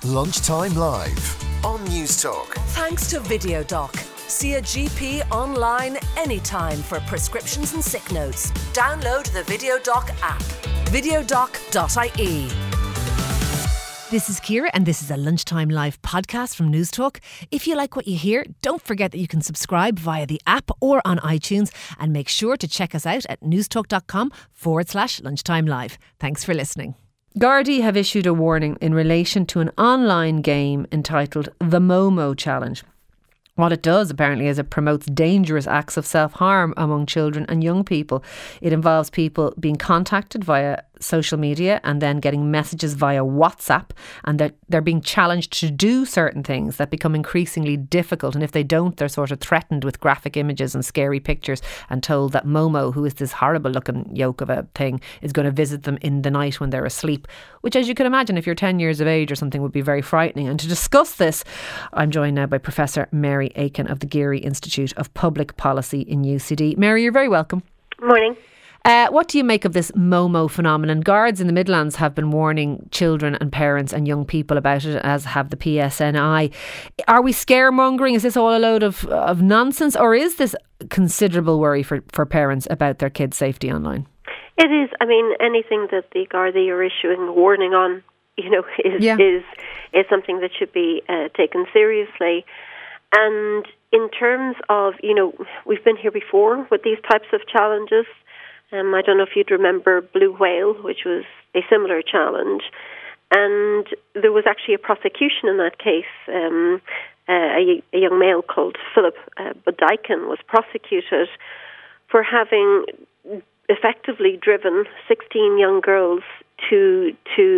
Lunchtime Live on News Talk. Thanks to VideoDoc. See a GP online anytime for prescriptions and sick notes. Download the VideoDoc app. videodoc.ie. This is Ciara and this is a Lunchtime Live podcast from News Talk. If you like what you hear, don't forget that you can subscribe via the app or on iTunes, and make sure to check us out at newstalk.com/lunchtime live. Thanks for listening. Gardaí have issued a warning in relation to an online game entitled the Momo Challenge. What it does, apparently, is it promotes dangerous acts of self-harm among children and young people. It involves people being contacted via social media and then getting messages via WhatsApp, and they're being challenged to do certain things that become increasingly difficult, and if they don't, they're sort of threatened with graphic images and scary pictures and told that Momo, who is this horrible looking yoke of a thing, is going to visit them in the night when they're asleep, which, as you can imagine, if you're 10 years of age or something, would be very frightening. And to discuss this, I'm joined now by Professor Mary Aiken of the Geary Institute of Public Policy in UCD. Mary, you're very welcome. Morning. What do you make of this Momo phenomenon? Guards in the Midlands have been warning children and parents and young people about it, as have the PSNI. Are we scaremongering? Is this all a load of nonsense, or is this considerable worry for parents about their kids' safety online? It is. I mean, anything that the Gardaí are issuing a warning on, is something that should be taken seriously. And in terms of, we've been here before with these types of challenges. I don't know if you'd remember Blue Whale, which was a similar challenge. And there was actually a prosecution in that case. A young male called Philip Bodeikin was prosecuted for having effectively driven 16 young girls to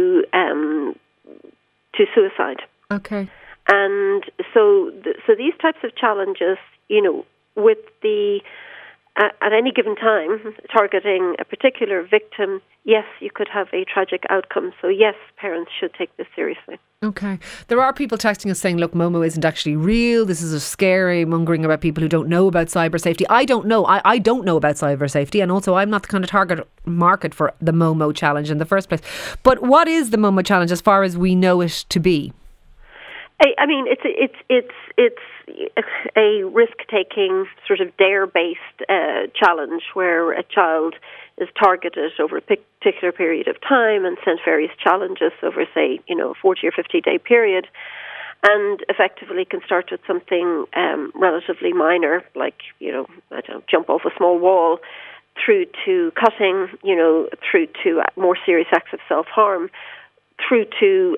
suicide. Okay. And so these types of challenges, with the at any given time targeting a particular victim, yes, you could have a tragic outcome. So yes, parents should take this seriously. Okay. There are people texting us saying, look, Momo isn't actually real. This is a scary mongering about people who don't know about cyber safety. I don't know. I don't know about cyber safety, and also I'm not the kind of target market for the Momo challenge in the first place. But what is the Momo challenge as far as we know it to be? I mean, it's a risk-taking, sort of dare-based challenge where a child is targeted over a particular period of time and sent various challenges over, say, a 40 or 50-day period, and effectively can start with something relatively minor, like, jump off a small wall, through to cutting, through to more serious acts of self-harm, through to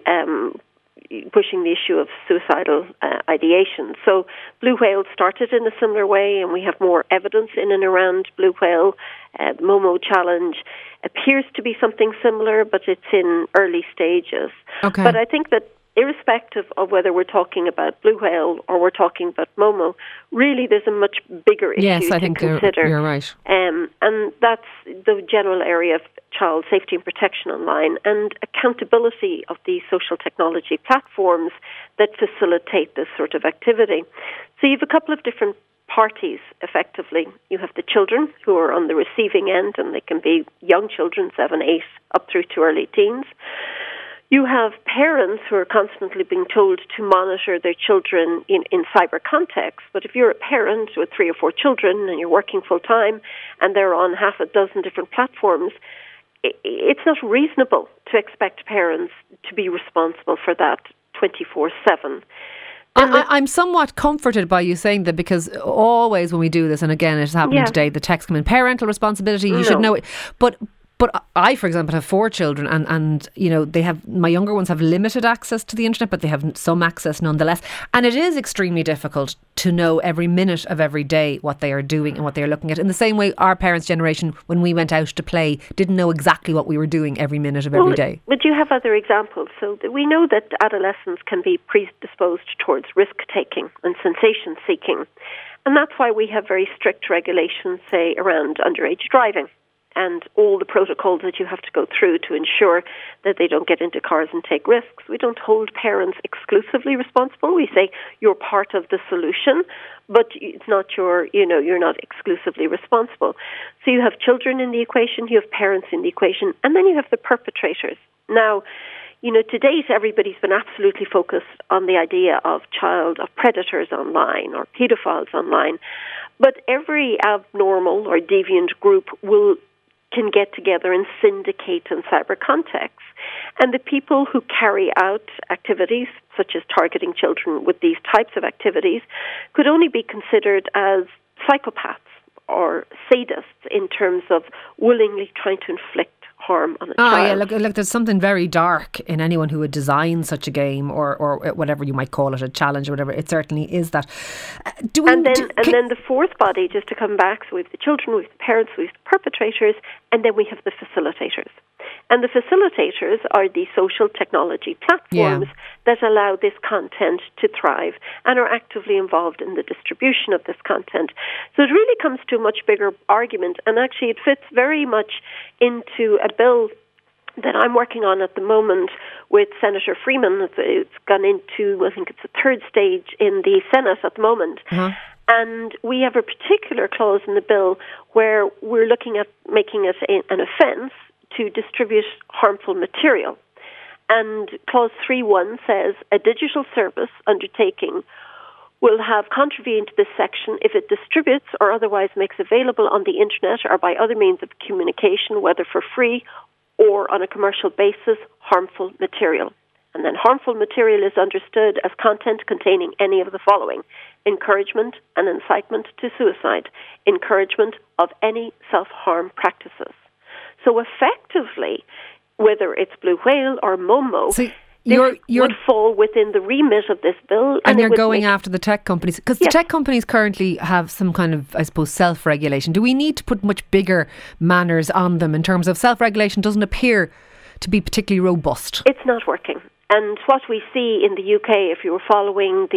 pushing the issue of suicidal ideation. So Blue Whale started in a similar way, and we have more evidence in and around Blue Whale. Momo Challenge appears to be something similar, but it's in early stages. Okay. But I think that irrespective of whether we're talking about Blue Whale or we're talking about Momo, really there's a much bigger issue yes, I think to consider. You're right. And that's the general area of child safety and protection online, and accountability of these social technology platforms that facilitate this sort of activity. So you have a couple of different parties, effectively. You have the children who are on the receiving end, and they can be young children, 7, 8, up through to early teens. You have parents who are constantly being told to monitor their children in cyber context. But if you're a parent with 3 or 4 children and you're working full-time and they're on half a dozen different platforms, it's not reasonable to expect parents to be responsible for that 24/7. I'm somewhat comforted by you saying that, because always when we do this, and again it's happening today, the text come in, parental responsibility, you should know it. But I, for example, have 4 children, and they have, my younger ones have limited access to the internet, but they have some access nonetheless. And it is extremely difficult to know every minute of every day what they are doing and what they are looking at. In the same way, our parents' generation, when we went out to play, didn't know exactly what we were doing every minute of every day. But you have other examples. So we know that adolescents can be predisposed towards risk-taking and sensation-seeking. And that's why we have very strict regulations, say, around underage driving, and all the protocols that you have to go through to ensure that they don't get into cars and take risks. We don't hold parents exclusively responsible. We say you're part of the solution, but it's not you're not exclusively responsible. So you have children in the equation, you have parents in the equation, and then you have the perpetrators. Now, to date, everybody's been absolutely focused on the idea of predators online or pedophiles online. But every abnormal or deviant group can get together and syndicate in cyber contexts. And the people who carry out activities, such as targeting children with these types of activities, could only be considered as psychopaths or sadists in terms of willingly trying to inflict harm on a child. Yeah, look, there's something very dark in anyone who would design such a game or whatever you might call it, a challenge or whatever. It certainly is that. Then the fourth body, just to come back, so we have the children, we have the parents, we have the perpetrators, and then we have the facilitators. And the facilitators are the social technology platforms that allow this content to thrive and are actively involved in the distribution of this content. So it really comes to a much bigger argument, and actually it fits very much into a bill that I'm working on at the moment with Senator Freeman. It's gone into, I think it's the third stage in the Senate at the moment. Uh-huh. And we have a particular clause in the bill where we're looking at making it an offence to distribute harmful material. And Clause 3.1 says a digital service undertaking will have contravened this section if it distributes or otherwise makes available on the internet or by other means of communication, whether for free or on a commercial basis, harmful material. And then harmful material is understood as content containing any of the following: encouragement and incitement to suicide, encouragement of any self-harm practices. So effectively, whether it's Blue Whale or Momo, would fall within the remit of this bill. And you're going after the tech companies. Because the tech companies currently have some kind of, I suppose, self-regulation. Do we need to put much bigger manners on them in terms of self-regulation? Doesn't appear to be particularly robust. It's not working. And what we see in the UK, if you were following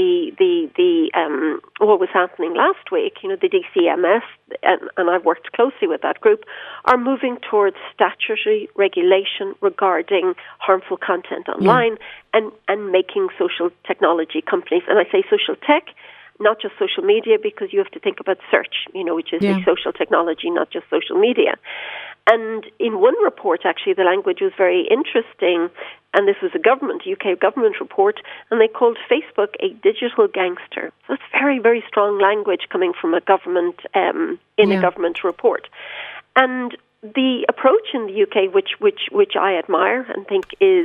what was happening last week, the DCMS, and I've worked closely with that group, are moving towards statutory regulation regarding harmful content online and making social technology companies, and I say social tech, not just social media, because you have to think about search, which is the social technology, not just social media. And in one report, actually, the language was very interesting, and this was a UK government report, and they called Facebook a digital gangster. So it's very, very strong language coming from a government, a government report. And the approach in the UK, which I admire and think is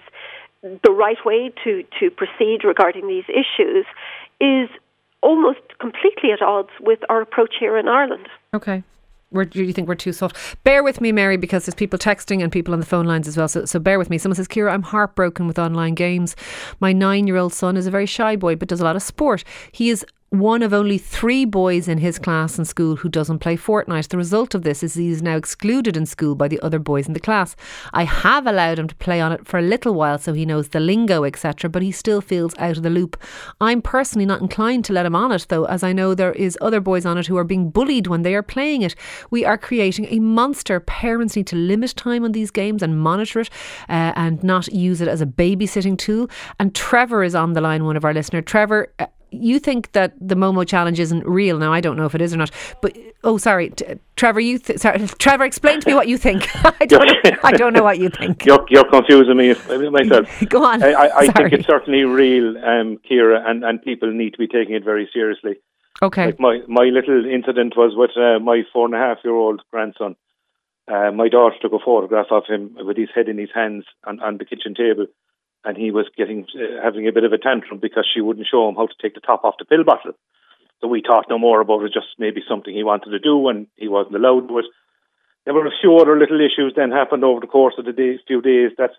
the right way to proceed regarding these issues, is almost completely at odds with our approach here in Ireland. Okay. Do you think we're too soft? Bear with me, Mary, because there's people texting and people on the phone lines as well. So bear with me. Someone says, Ciara, I'm heartbroken with online games. My 9-year-old son is a very shy boy, but does a lot of sport. He is one of only 3 boys in his class in school who doesn't play Fortnite. The result of this is he's now excluded in school by the other boys in the class. I have allowed him to play on it for a little while so he knows the lingo, etc., but he still feels out of the loop. I'm personally not inclined to let him on it, though, as I know there is other boys on it who are being bullied when they are playing it. We are creating a monster. Parents need to limit time on these games and monitor it and not use it as a babysitting tool. And Trevor is on the line, one of our listeners. Trevor, you think that the Momo challenge isn't real. Now, I don't know if it is or not, but Trevor, Trevor, explain to me what you think. I don't know what you think. You're confusing me myself. Go on. I think it's certainly real, Ciara, and people need to be taking it very seriously. Okay. Like my little incident was with my 4.5-year-old grandson. My daughter took a photograph of him with his head in his hands on the kitchen table, and he was having a bit of a tantrum because she wouldn't show him how to take the top off the pill bottle. So we thought no more about it, just maybe something he wanted to do, and he wasn't allowed to do it. There were a few other little issues then happened over the course of the few days that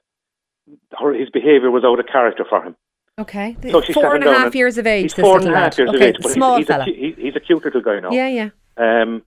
his behaviour was out of character for him. Okay. So 4.5 years of age. He's 4.5 years of age, but small fella. He's a cute little guy now. Yeah. And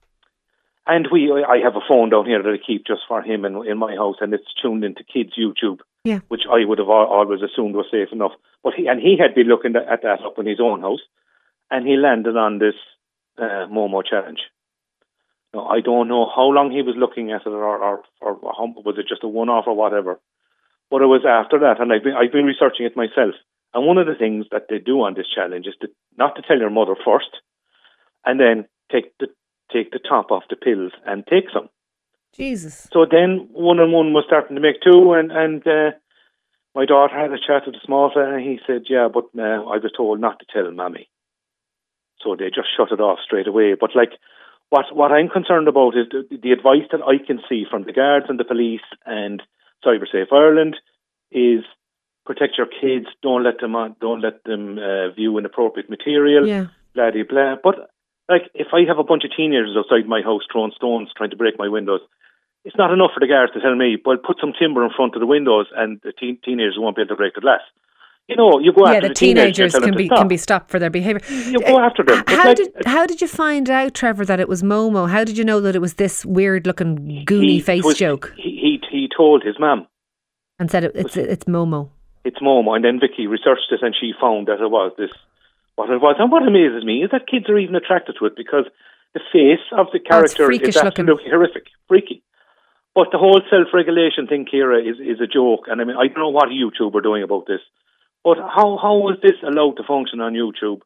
I have a phone down here that I keep just for him in my house, and it's tuned into kids' YouTube, which I would have always assumed was safe enough. But he had been looking at that up in his own house, and he landed on this Momo challenge. Now, I don't know how long he was looking at it, or was it just a one-off or whatever. But it was after that, and I've been researching it myself. And one of the things that they do on this challenge is not to tell your mother first, and then take the top off the pills and take some. Jesus. So then 1 and 1 was starting to make 2, and my daughter had a chat with the small fella, and he said, yeah, but I was told not to tell Mammy. So they just shut it off straight away. But like, what I'm concerned about is the advice that I can see from the guards and the police and CyberSafe Ireland is protect your kids, don't let them view inappropriate material, blah, blah, blah. But like, if I have a bunch of teenagers outside my house throwing stones, trying to break my windows, it's not enough for the guards to tell me, well, put some timber in front of the windows and the teenagers won't be able to break the glass. You know, you go after the teenagers can be stopped for their behaviour. You go after them. How did you find out, Trevor, that it was Momo? How did you know that it was this weird-looking, goony face joke? He told his mum. And said it's Momo. It's Momo. And then Vicky researched it and she found that it was what it was. And what amazes me is that kids are even attracted to it because the face of the character is absolutely horrific, freaky. But the whole self-regulation thing, Ciara, is a joke. And I mean, I don't know what YouTube are doing about this. But how was this allowed to function on YouTube,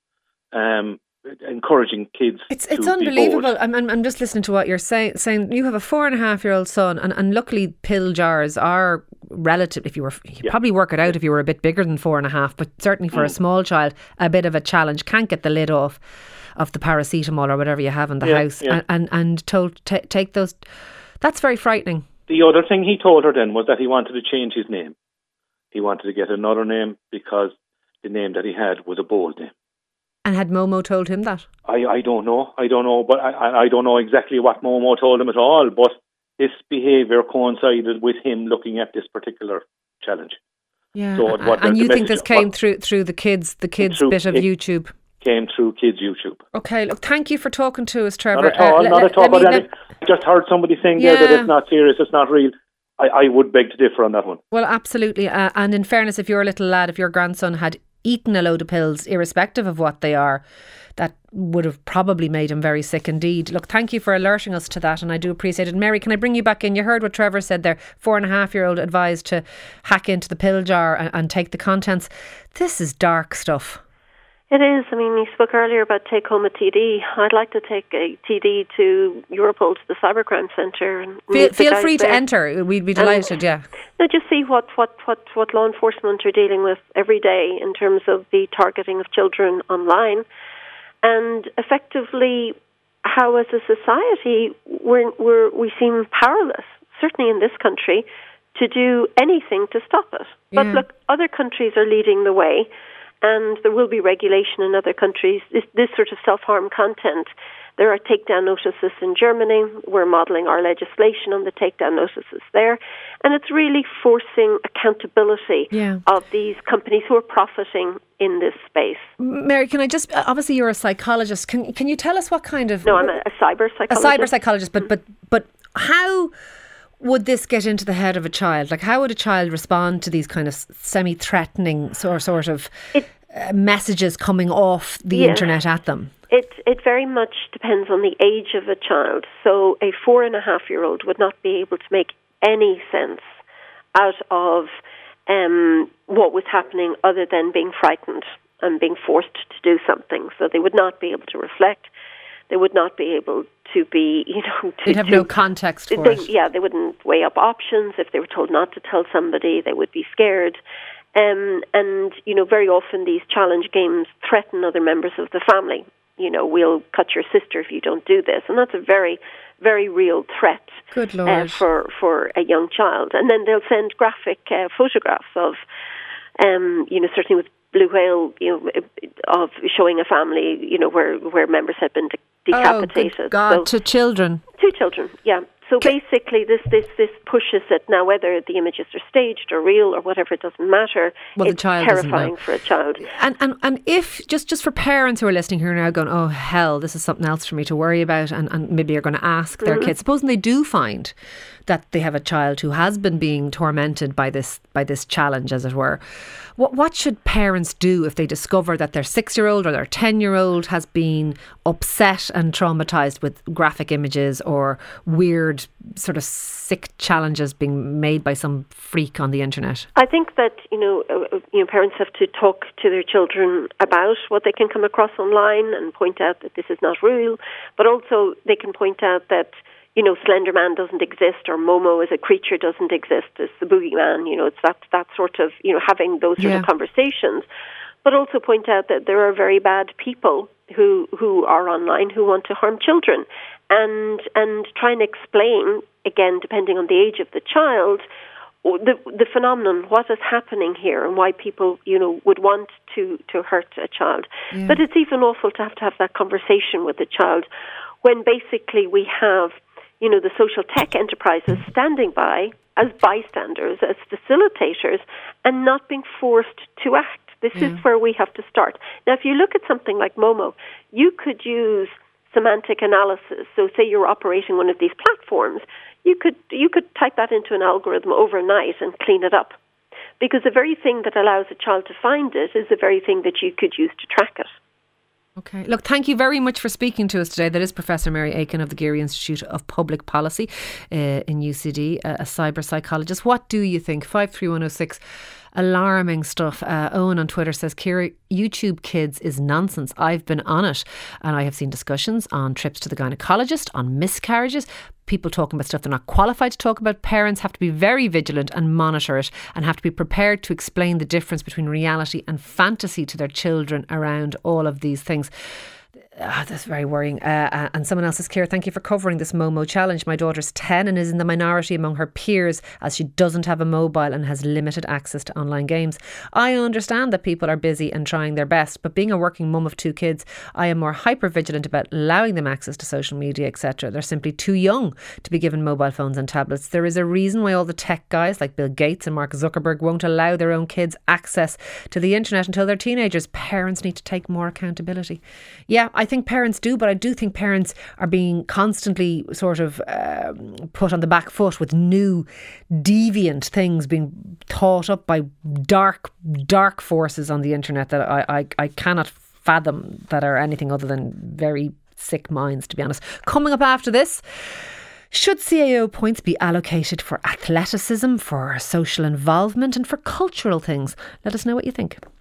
encouraging kids It's unbelievable. I'm just listening to what you're saying. You have a 4.5-year-old son, and luckily pill jars are relative. You probably work it out if you were a bit bigger than 4.5, but certainly for a small child, a bit of a challenge. Can't get the lid off of the paracetamol or whatever you have in the house, and told take those. That's very frightening. The other thing he told her then was that he wanted to change his name. He wanted to get another name because the name that he had was a bold name. And had Momo told him that? I don't know, but I don't know exactly what Momo told him at all, but this behaviour coincided with him looking at this particular challenge. Yeah, so and you think this came through the kids bit of YouTube? Came through kids' YouTube. Okay, look, thank you for talking to us, Trevor. Not at all. I just heard somebody saying there that it's not serious, it's not real. I would beg to differ on that one. Well, absolutely. And in fairness, if your little lad, if your grandson had eaten a load of pills, irrespective of what they are, that would have probably made him very sick indeed. Look, thank you for alerting us to that, and I do appreciate it. Mary, can I bring you back in? You heard what Trevor said there. 4.5-year-old advised to hack into the pill jar and take the contents. This is dark stuff. It is. I mean, you spoke earlier about take home a TD. I'd like to take a TD to Europol, to the Cybercrime Centre. And feel free to enter. We'd be delighted, Just see what law enforcement are dealing with every day in terms of the targeting of children online. And effectively, how as a society we seem powerless, certainly in this country, to do anything to stop it. Yeah. But look, other countries are leading the way. And there will be regulation in other countries. This sort of self-harm content. There are takedown notices in Germany. We're modelling our legislation on the takedown notices there. And it's really forcing accountability of these companies who are profiting in this space. Mary, can I just, obviously you're a psychologist. Can you tell us what kind of... No, I'm a cyber psychologist. A cyber psychologist, but how would this get into the head of a child? Like, how would a child respond to these kind of semi-threatening sort of messages coming off the internet at them? It very much depends on the age of a child. So a 4.5-year-old would not be able to make any sense out of what was happening other than being frightened and being forced to do something. So they would not be able to reflect. They would not be able to be, they'd have no context for it. Yeah, they wouldn't weigh up options. If they were told not to tell somebody, they would be scared. And very often these challenge games threaten other members of the family. We'll cut your sister if you don't do this. And that's a very, very real threat. Good Lord. For a young child. And then they'll send graphic photographs of, certainly with Blue Whale, of showing a family, where members had been decapitated. Oh, good God, to children. To children, yeah. So basically, this pushes it. Now, whether the images are staged or real or whatever, it doesn't matter. Well, it's terrifying for a child. And if just for parents who are listening here now, going, oh hell, this is something else for me to worry about, and maybe you're going to ask their kids. Supposing they do find that they have a child who has been being tormented by this challenge, as it were. What should parents do if they discover that their 6-year-old or their 10-year-old has been upset and traumatised with graphic images or weird sort of sick challenges being made by some freak on the internet? I think that parents have to talk to their children about what they can come across online and point out that this is not real, but also they can point out that Slender Man doesn't exist, or Momo as a creature doesn't exist, as the boogeyman. It's that sort of, having those sort of conversations. But also point out that there are very bad people who are online who want to harm children, and try and explain, again, depending on the age of the child, the phenomenon, what is happening here, and why people, would want to hurt a child. Yeah. But it's even awful to have that conversation with the child when basically we have, the social tech enterprises standing by as bystanders, as facilitators, and not being forced to act. This is where we have to start. Now, if you look at something like Momo, you could use semantic analysis. So say you're operating one of these platforms, you could type that into an algorithm overnight and clean it up. Because the very thing that allows a child to find it is the very thing that you could use to track it. Okay. Look, thank you very much for speaking to us today. That is Professor Mary Aiken of the Geary Institute of Public Policy in UCD, a cyber psychologist. What do you think? 53106. Alarming stuff. Owen on Twitter says, Ciara, YouTube Kids is nonsense. I've been on it and I have seen discussions on trips to the gynecologist, on miscarriages, people talking about stuff they're not qualified to talk about. Parents have to be very vigilant and monitor it, and have to be prepared to explain the difference between reality and fantasy to their children around all of these things. That's very worrying. And someone else says, Ciara, thank you for covering this Momo challenge. My daughter's 10 and is in the minority among her peers as she doesn't have a mobile and has limited access to online games. I understand that people are busy and trying their best, but being a working mum of 2 kids, I am more hyper vigilant about allowing them access to social media, etc. They're simply too young to be given mobile phones and tablets. There is a reason why all the tech guys like Bill Gates and Mark Zuckerberg won't allow their own kids access to the internet until they're teenagers. Parents need to take more accountability. Yeah, I think parents do, but I do think parents are being constantly sort of put on the back foot with new deviant things being taught up by dark forces on the internet that I cannot fathom that are anything other than very sick minds, to be honest. Coming up after this, should CAO points be allocated for athleticism, for social involvement and for cultural things? Let us know what you think.